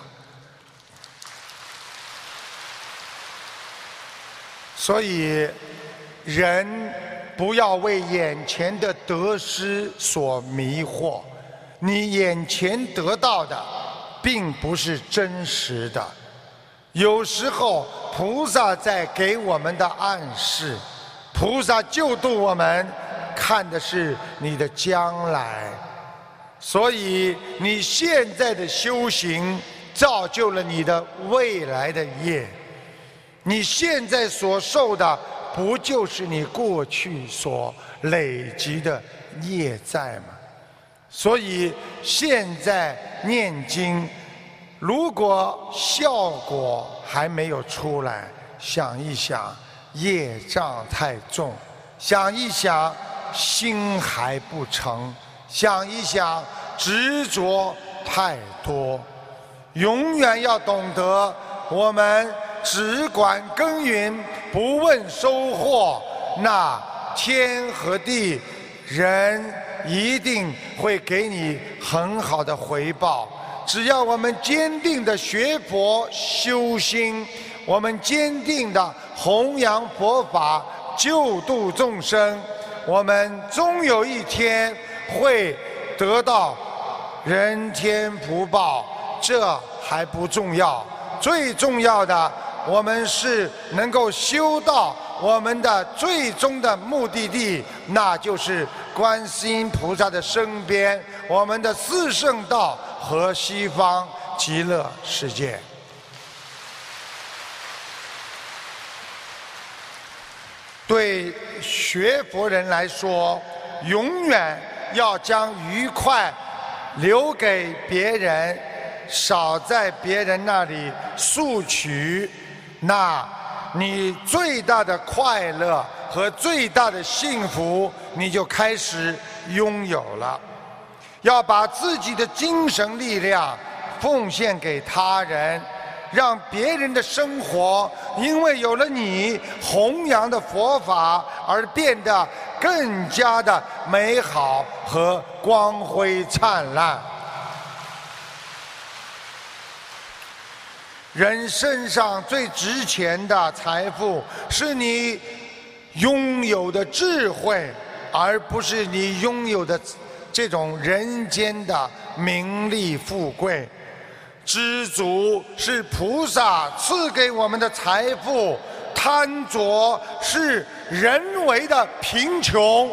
所以人不要为眼前的得失所迷惑，你眼前得到的并不是真实的。有时候菩萨在给我们的暗示，菩萨救度我们看的是你的将来。所以你现在的修行造就了你的未来的业，你现在所受的不就是你过去所累积的业债吗？所以现在念经，如果效果还没有出来，想一想业障太重，想一想心还不诚，想一想执着太多，永远要懂得，我们只管耕耘，不问收获，那天和地人一定会给你很好的回报。只要我们坚定的学佛修心，我们坚定的弘扬佛法，救度众生，我们终有一天会得到人天福报。这还不重要，最重要的，我们是能够修到我们的最终的目的地，那就是观世音菩萨的身边，我们的四圣道和西方极乐世界。对学佛人来说，永远要将愉快留给别人，少在别人那里索取，那你最大的快乐和最大的幸福你就开始拥有了。要把自己的精神力量奉献给他人，让别人的生活因为有了你弘扬的佛法而变得更加的美好和光辉灿烂。人身上最值钱的财富是你拥有的智慧，而不是你拥有的这种人间的名利富贵。知足是菩萨赐给我们的财富，贪着是人为的贫穷。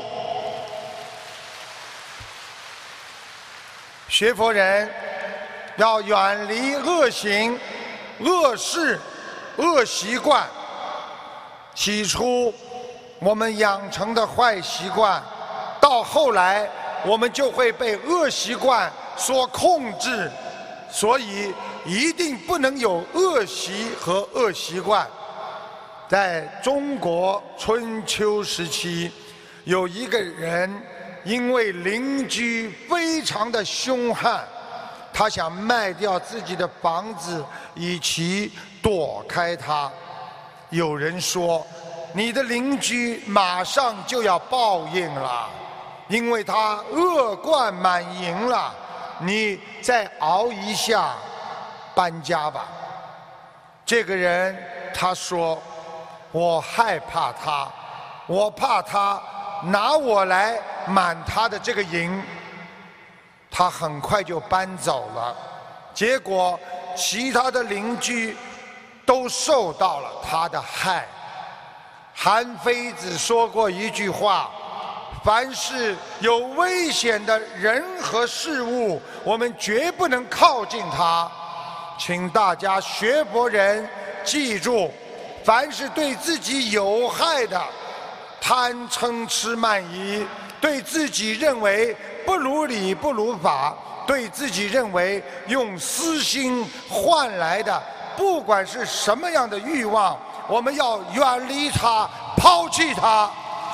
学佛人要远离恶行、恶事、恶习惯。起初我们养成的坏习惯，到后来我们就会被恶习惯所控制，所以一定不能有恶习和恶习惯。在中国春秋时期，有一个人因为邻居非常的凶悍，他想卖掉自己的房子以其躲开他。有人说，你的邻居马上就要报应了，因为他恶贯满盈了，你再熬一下，搬家吧。这个人他说，我害怕他，我怕他拿我来满他的这个营。他很快就搬走了，结果其他的邻居都受到了他的害。韩非子说过一句话，凡是有危险的人和事物，我们绝不能靠近它。请大家学佛人记住，凡是对自己有害的贪嗔痴慢疑，对自己认为不如理不如法，对自己认为用私心换来的，不管是什么样的欲望，我们要远离它，抛弃它。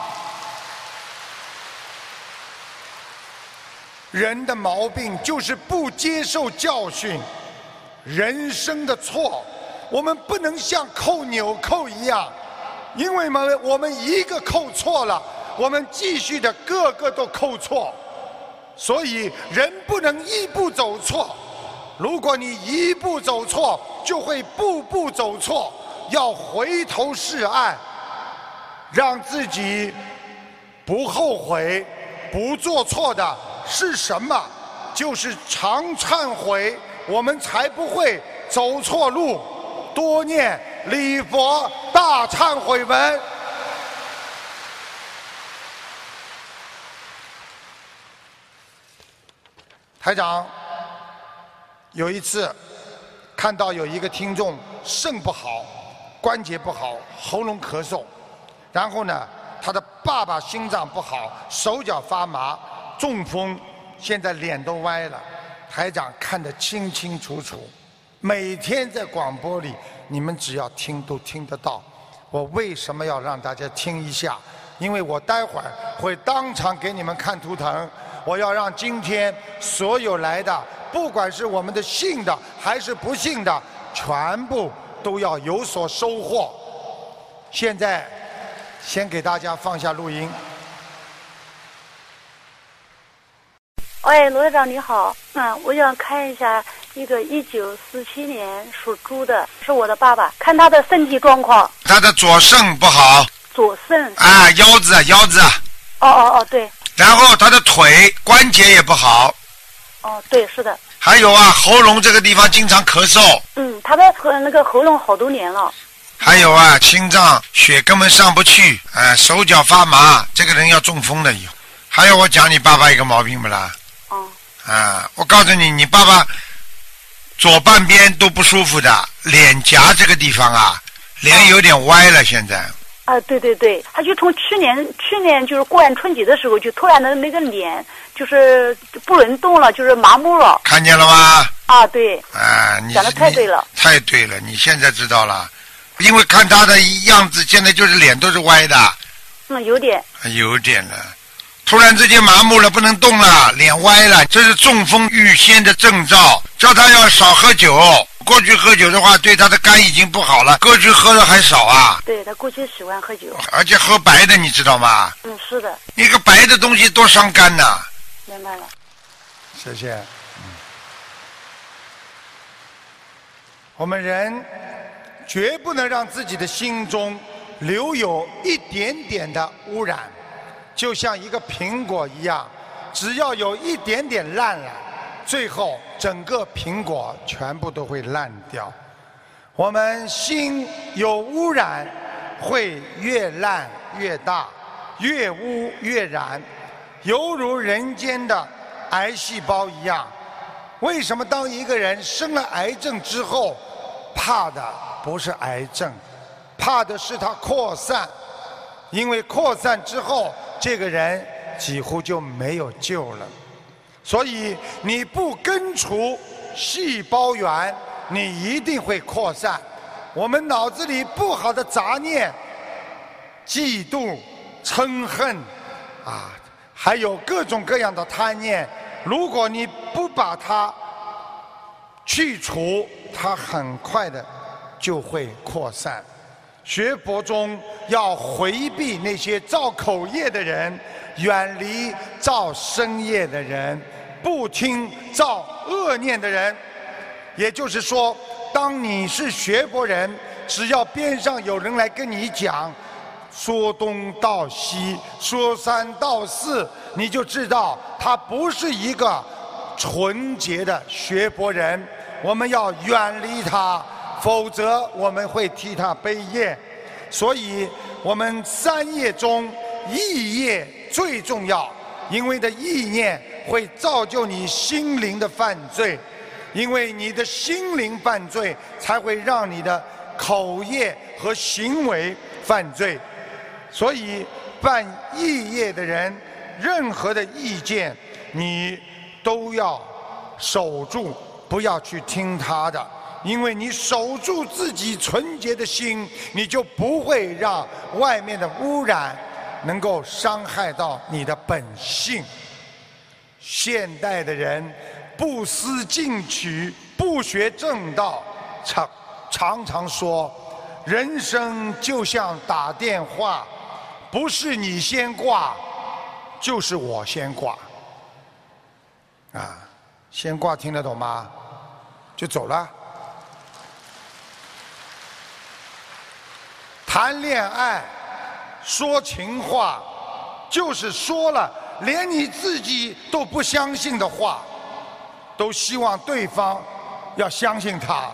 人的毛病就是不接受教训，人生的错，我们不能像扣纽扣一样，因为我们一个扣错了，我们继续的个个都扣错。所以人不能一步走错，如果你一步走错，就会步步走错。要回头是岸，让自己不后悔，不做错的是什么？就是常忏悔，我们才不会走错路。多念礼佛大忏悔文。台长有一次看到有一个听众肾不好，关节不好，喉咙咳嗽，然后呢他的爸爸心脏不好，手脚发麻，中风，现在脸都歪了。台长看得清清楚楚，每天在广播里你们只要听都听得到。我为什么要让大家听一下？因为我待会儿会当场给你们看图腾。我要让今天所有来的，不管是我们的信的还是不信的，全部都要有所收获。现在先给大家放下录音。 喂，罗院长你好，嗯，我想看一下一个一九四七年属猪的，是我的爸爸，看他的身体状况。 他的左肾不好。 左肾。 啊，腰子腰子。 哦哦哦，对。 然后他的腿关节也不好。 哦，对，是的。 还有啊，喉咙这个地方经常咳嗽。 嗯，他的和那个喉咙好多年了。 还有啊，心脏血根本上不去，呃，手脚发麻，这个人要中风了以后。还有我讲你爸爸一个毛病不啦？ 哦。 啊，我告诉你，你爸爸左半边都不舒服的，脸颊这个地方啊，脸有点歪了，现在。 啊，对对对，他就从去年去年就是过完春节的时候，就突然的那个脸就是不能动了，就是麻木了。看见了吗？啊，对。啊，你讲的太对了。太对了，你现在知道了，因为看他的样子，现在就是脸都是歪的。嗯，有点。有点了，突然之间麻木了，不能动了，脸歪了，这是中风预先的征兆，叫他要少喝酒， 过去喝酒的话，对他的肝已经不好了。过去喝的还少啊。 对，他过去喜欢喝酒。 而且喝白的，你知道吗？ 嗯，是的。 一个白的东西多伤肝呐。 明白了。 谢谢。嗯。我们人绝不能让自己的心中留有一点点的污染，就像一个苹果一样，只要有一点点烂了，最后整个苹果全部都会烂掉。我们心有污染，会越烂越大，越污越染，犹如人间的癌细胞一样。为什么当一个人生了癌症之后，怕的不是癌症，怕的是它扩散？因为扩散之后，这个人几乎就没有救了。所以你不根除细胞源，你一定会扩散。我们脑子里不好的杂念，嫉妒、嗔恨啊，还有各种各样的贪念，如果你不把它去除，它很快的就会扩散。学佛中要回避那些造口业的人，远离造身业的人，不听造恶念的人。也就是说，当你是学佛人，只要边上有人来跟你讲说东道西，说三道四，你就知道他不是一个纯洁的学佛人。我们要远离他，否则我们会替他背业。所以我们三业中意业最重要，因为的意念会造就你心灵的犯罪，因为你的心灵犯罪，才会让你的口业和行为犯罪。所以犯意业的人，任何的意见你都要守住，不要去听他的。因为你守住自己纯洁的心，你就不会让外面的污染能够伤害到你的本性。现代的人不思进取，不学正道，常常常说人生就像打电话，不是你先挂，就是我先挂。啊，先挂听得懂吗？就走了。谈恋爱说情话，就是说了连你自己都不相信的话，都希望对方要相信他。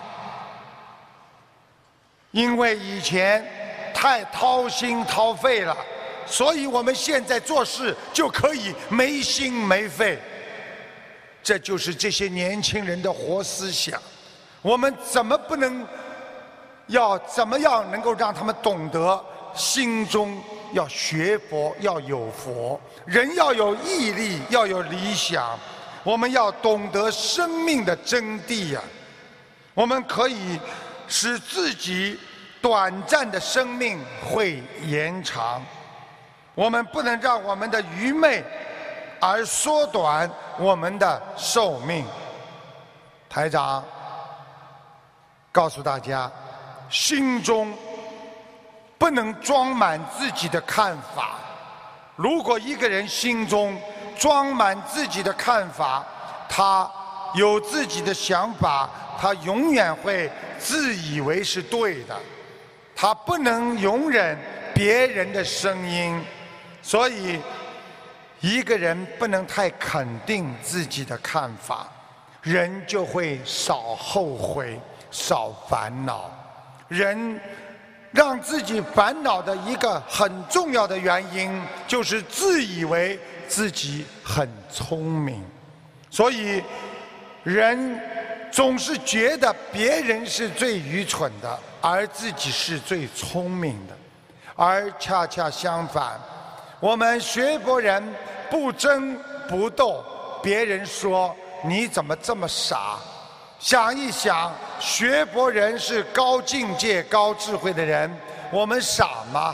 因为以前太掏心掏肺了，所以我们现在做事就可以没心没肺。这就是这些年轻人的活思想。我们怎么不能要怎么样能够让他们懂得心中要学佛，要有佛，人要有毅力，要有理想，我们要懂得生命的真谛呀。我们可以使自己短暂的生命会延长，我们不能让我们的愚昧而缩短我们的寿命。台长告诉大家，心中不能装满自己的看法。如果一个人心中装满自己的看法，他有自己的想法，他永远会自以为是对的，他不能容忍别人的声音。所以一个人不能太肯定自己的看法，人就会少后悔，少烦恼。人让自己烦恼的一个很重要的原因，就是自以为自己很聪明。所以人总是觉得别人是最愚蠢的，而自己是最聪明的。而恰恰相反，我们学佛人不争不斗，别人说你怎么这么傻？想一想，学佛人是高境界、高智慧的人，我们傻吗？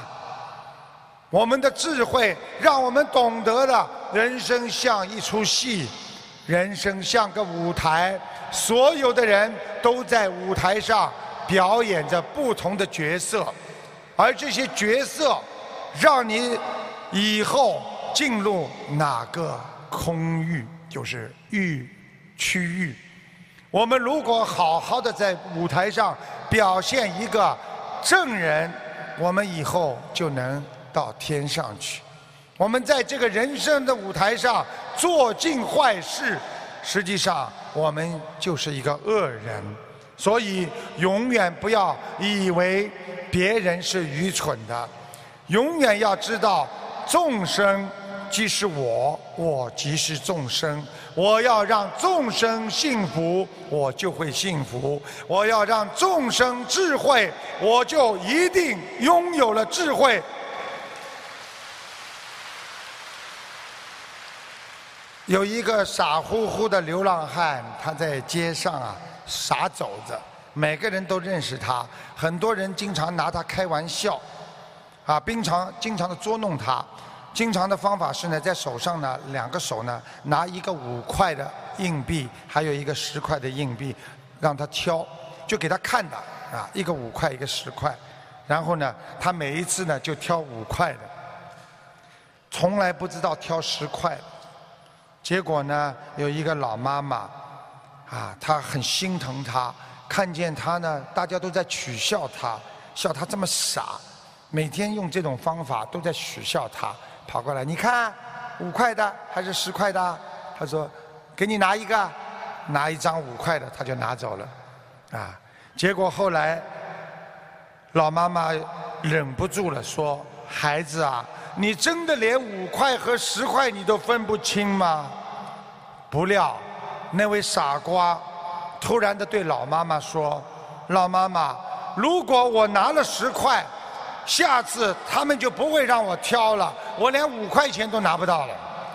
我们的智慧让我们懂得了人生像一出戏， 人生像个舞台，所有的人都在舞台上表演着不同的角色，而这些角色让你以后进入哪个空域，就是域区域。我们如果好好的在舞台上表现一个正人，我们以后就能到天上去。我们在这个人生的舞台上做尽坏事，实际上我们就是一个恶人。所以永远不要以为别人是愚蠢的，永远要知道众生即是我，我即是众生。我要让众生幸福，我就会幸福；我要让众生智慧，我就一定拥有了智慧。有一个傻乎乎的流浪汉，他在街上啊傻走着，每个人都认识他，很多人经常拿他开玩笑，啊，经常经常的捉弄他。经常的方法是呢，在手上呢，两个手呢拿一个五块的硬币，还有一个十块的硬币，让他挑，就给他看的啊，一个五块，一个十块，然后呢，他每一次呢就挑五块的，从来不知道挑十块的。结果呢，有一个老妈妈，啊，她很心疼他，看见他呢，大家都在取笑他，笑他这么傻，每天用这种方法都在取笑他。跑过来，你看，五块的还是十块的？他说，给你拿一个，拿一张五块的，他就拿走了，啊！结果后来，老妈妈忍不住了，说：“孩子啊，你真的连五块和十块你都分不清吗？”不料，那位傻瓜突然的对老妈妈说：“老妈妈，如果我拿了十块，下次他们就不会让我挑了，我连五块钱都拿不到了。”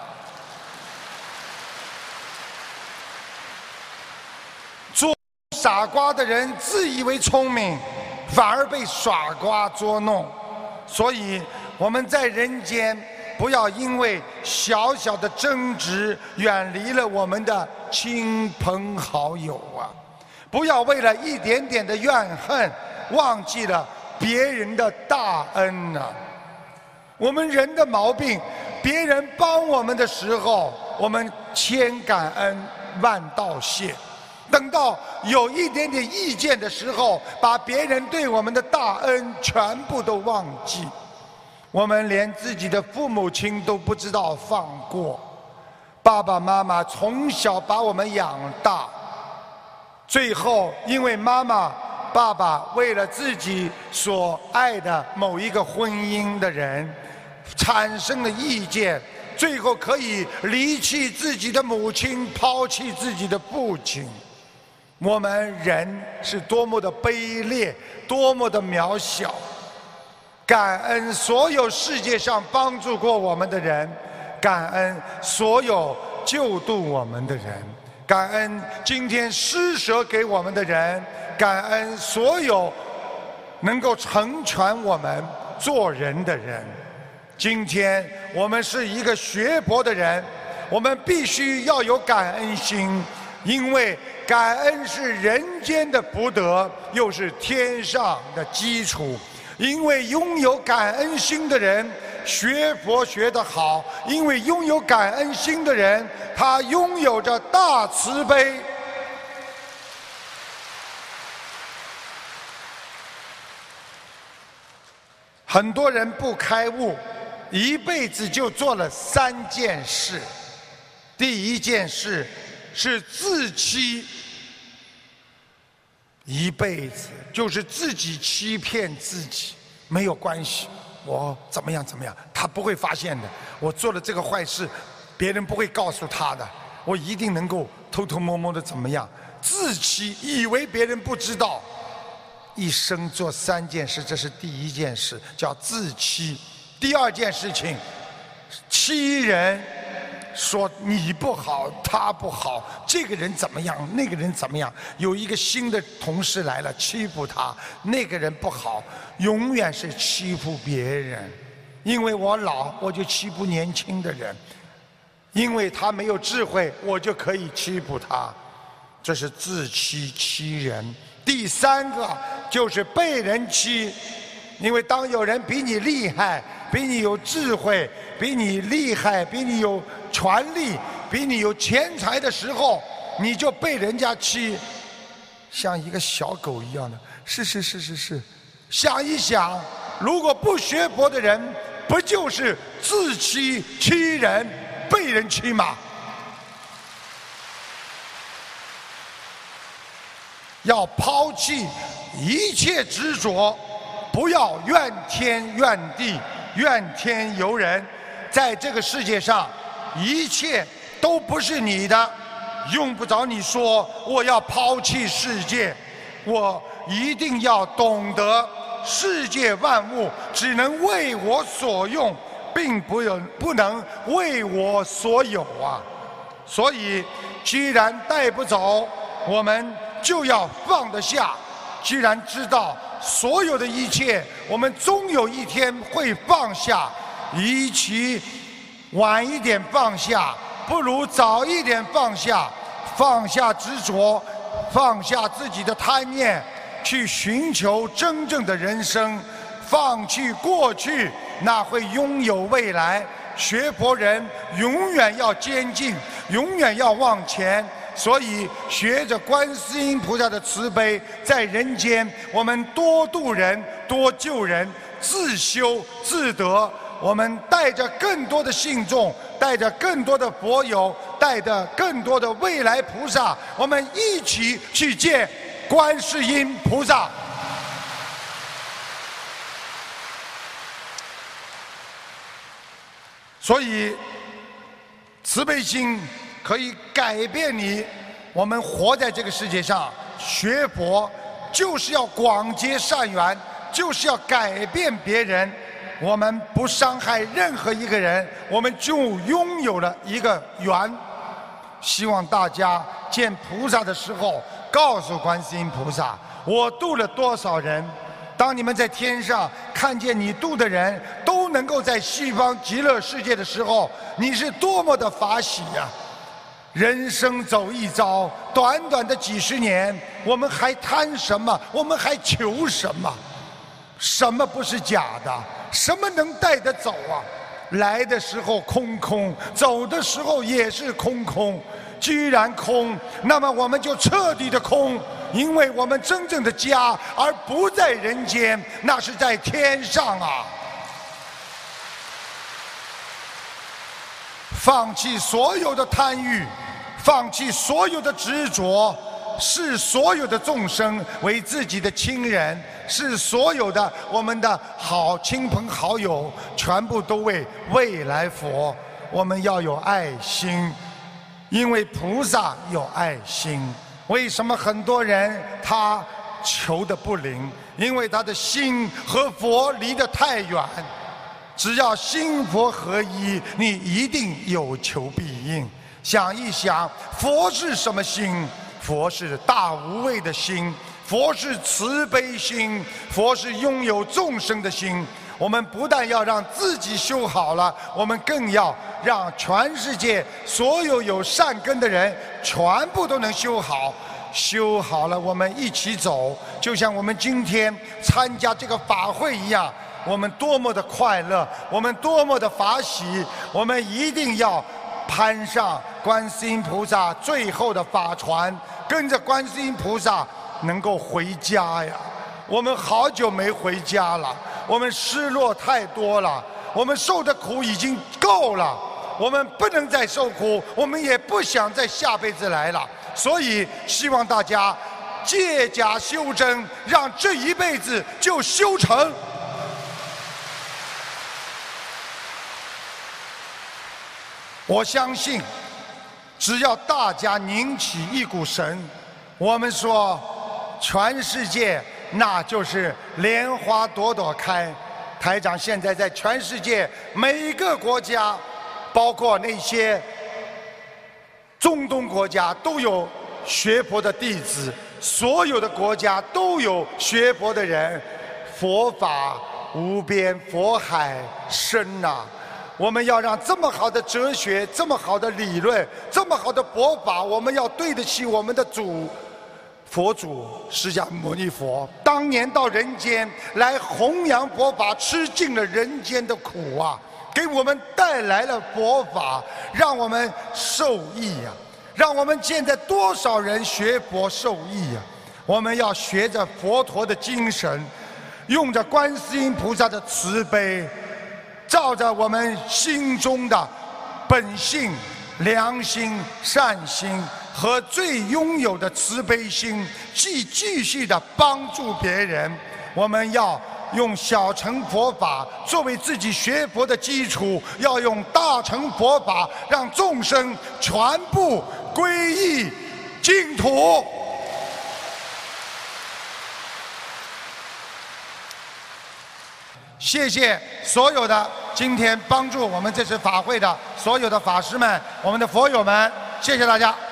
做傻瓜的人自以为聪明，反而被傻瓜捉弄。所以我们在人间不要因为小小的争执远离了我们的亲朋好友啊！不要为了一点点的怨恨忘记了别人的大恩啊！我们人的毛病，别人帮我们的时候，我们千感恩万道谢；等到有一点点意见的时候，把别人对我们的大恩全部都忘记。我们连自己的父母亲都不知道放过，爸爸妈妈从小把我们养大，最后因为妈妈爸爸为了自己所爱的某一个婚姻的人产生了意见，最后可以离弃自己的母亲，抛弃自己的父亲。我们人是多么的卑劣，多么的渺小。感恩所有世界上帮助过我们的人，感恩所有救度我们的人，感恩今天施舍给我们的人，感恩所有能够成全我们做人的人。今天我们是一个学佛的人，我们必须要有感恩心，因为感恩是人间的福德，又是天上的基础。因为拥有感恩心的人学佛学得好，因为拥有感恩心的人他拥有着大慈悲。很多人不开悟，一辈子就做了三件事。第一件事是自欺，一辈子就是自己欺骗自己，没有关系，我怎么样怎么样，他不会发现的。我做了这个坏事，别人不会告诉他的，我一定能够偷偷摸摸的怎么样？自欺，以为别人不知道。一生做三件事，这是第一件事，叫自欺。第二件事情，欺人。说你不好，他不好，这个人怎么样，那个人怎么样？有一个新的同事来了，欺负他，那个人不好，永远是欺负别人。因为我老，我就欺负年轻的人； 因为他没有智慧，我就可以欺负他，这是自欺欺人。第三个就是被人欺，因为当有人比你厉害，比你有智慧，比你厉害，比你有权力，比你有钱财的时候，你就被人家欺，像一个小狗一样的。是是是是是，想一想，如果不学佛的人，不就是自欺欺人，被人欺吗？要抛弃一切执着，不要怨天怨地、怨天尤人。在这个世界上，一切都不是你的，用不着你说我要抛弃世界。我一定要懂得，世界万物只能为我所用，并不有不能为我所有啊。所以，既然带不走，我们就要放得下。既然知道所有的一切，我们终有一天会放下。与其晚一点放下，不如早一点放下。放下执着，放下自己的贪念，去寻求真正的人生。放弃过去，那会拥有未来。学佛人永远要坚进，永远要往前。所以学着观世音菩萨的慈悲，在人间我们多度人，多救人，自修自得。我们带着更多的信众，带着更多的佛友，带着更多的未来菩萨，我们一起去见观世音菩萨。所以慈悲心可以改变你。我们活在这个世界上，学佛就是要广结善缘，就是要改变别人。我们不伤害任何一个人，我们就拥有了一个缘。希望大家见菩萨的时候，告诉观世音菩萨，我度了多少人。当你们在天上看见你度的人都能够在西方极乐世界的时候，你是多么的法喜呀！人生走一遭，短短的几十年，我们还贪什么？我们还求什么？什么不是假的？什么能带得走啊？来的时候空空，走的时候也是空空。既然空，那么我们就彻底的空，因为我们真正的家而不在人间，那是在天上啊！放弃所有的贪欲，放弃所有的执着，视所有的众生为自己的亲人，视所有的我们的好亲朋好友全部都为未来佛。我们要有爱心，因为菩萨有爱心。为什么很多人他求得不灵？因为他的心和佛离得太远。只要心佛合一，你一定有求必应。想一想，佛是什么心？佛是大无畏的心，佛是慈悲心，佛是拥有众生的心。我们不但要让自己修好了，我们更要让全世界所有有善根的人全部都能修好。修好了，我们一起走，就像我们今天参加这个法会一样，我们多么的快乐，我们多么的法喜。我们一定要攀上观世音菩萨最后的法船，跟着观世音菩萨能够回家呀。我们好久没回家了，我们失落太多了，我们受的苦已经够了，我们不能再受苦，我们也不想再下辈子来了。所以希望大家借假修真，让这一辈子就修成。我相信，只要大家拧起一股绳，我们说全世界那就是莲花朵朵开。台长现在在全世界每一个国家，包括那些中东国家，都有学佛的弟子，所有的国家都有学佛的人。佛法无边，佛海深呐、啊。 我们要让这么好的哲学、这么好的理论、这么好的佛法，我们要对得起我们的主。佛祖释迦牟尼佛当年到人间来弘扬佛法，吃尽了人间的苦啊，给我们带来了佛法，让我们受益呀、啊，让我们现在多少人学佛受益呀、啊？我们要学着佛陀的精神，用着观世音菩萨的慈悲，照着我们心中的本性、良心、善心和最拥有的慈悲心，继继续的帮助别人。我们要用小乘佛法作为自己学佛的基础，要用大乘佛法让众生全部皈依净土。谢谢所有的今天帮助我们这次法会的所有的法师们，我们的佛友们，谢谢大家。